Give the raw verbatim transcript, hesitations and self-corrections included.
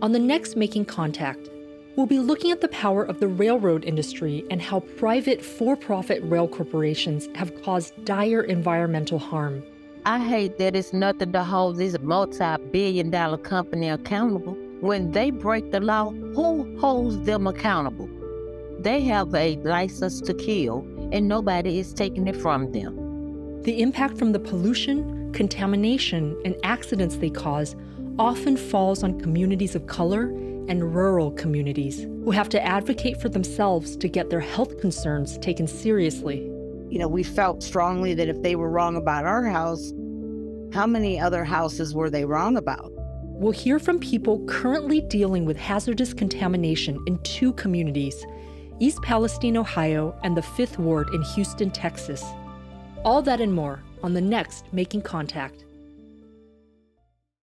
On the next Making Contact, we'll be looking at the power of the railroad industry and how private for-profit rail corporations have caused dire environmental harm. I hate that it's nothing to hold this multi-billion dollar company accountable. When they break the law, who holds them accountable? They have a license to kill, and nobody is taking it from them. The impact from the pollution, contamination, and accidents they cause often falls on communities of color and rural communities who have to advocate for themselves to get their health concerns taken seriously. You know, we felt strongly that if they were wrong about our house, how many other houses were they wrong about? We'll hear from people currently dealing with hazardous contamination in two communities, East Palestine, Ohio, and the Fifth Ward in Houston, Texas. All that and more on the next Making Contact.